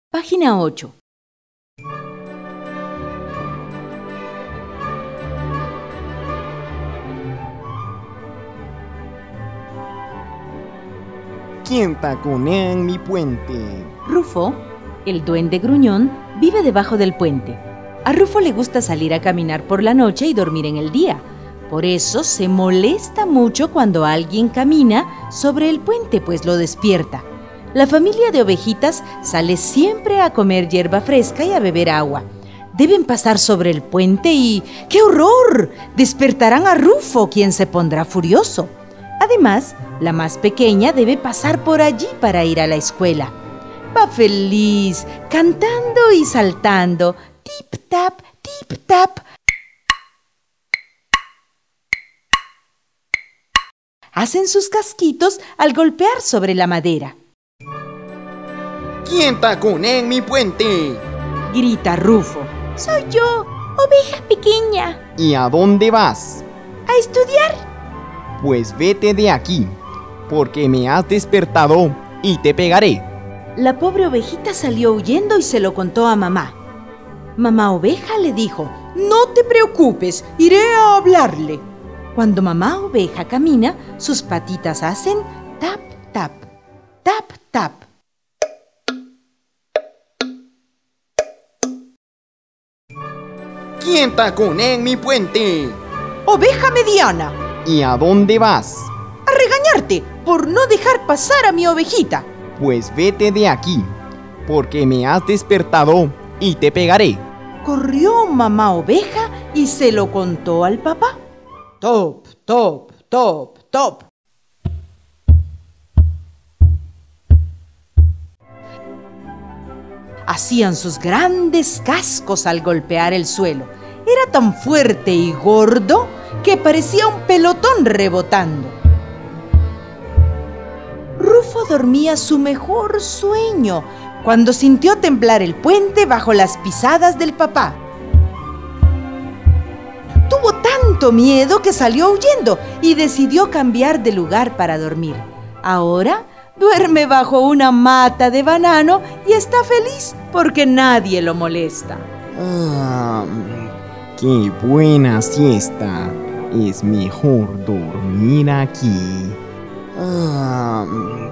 Página 8. ¿Quién taconea en mi puente? Rufo, el duende gruñón, vive debajo del puente. A Rufo le gusta salir a caminar por la noche y dormir en el día. Por eso se molesta mucho cuando alguien camina sobre el puente, pues lo despierta. La familia de ovejitas sale siempre a comer hierba fresca y a beber agua. Deben pasar sobre el puente y ¡qué horror! Despertarán a Rufo, quien se pondrá furioso. Además, la más pequeña debe pasar por allí para ir a la escuela. Va feliz, cantando y saltando. Tip-tap, tip-tap. Hacen sus casquitos al golpear sobre la madera. ¿Quién taconea en mi puente? Grita Rufo. Soy yo, oveja pequeña. ¿Y a dónde vas? ¿A estudiar? Pues vete de aquí, porque me has despertado y te pegaré. La pobre ovejita salió huyendo y se lo contó a mamá. Mamá oveja le dijo: «No te preocupes, iré a hablarle». Cuando mamá oveja camina, sus patitas hacen tap, tap, tap, tap. ¿Quién taconea en mi puente? Oveja mediana, ¿Y a dónde vas? a regañarte por no dejar pasar a mi ovejita. Pues vete de aquí, porque me has despertado y te pegaré. Corrió mamá oveja y se lo contó al papá. Top, top, top, top. Hacían sus grandes cascos al golpear el suelo. Era tan fuerte y gordo que parecía un pelotón rebotando. Rufo dormía su mejor sueño cuando sintió temblar el puente bajo las pisadas del papá. Tuvo tanto miedo que salió huyendo y decidió cambiar de lugar para dormir. Ahora duerme bajo una mata de banano y está feliz porque nadie lo molesta. ¡Qué buena siesta! Es mejor dormir aquí.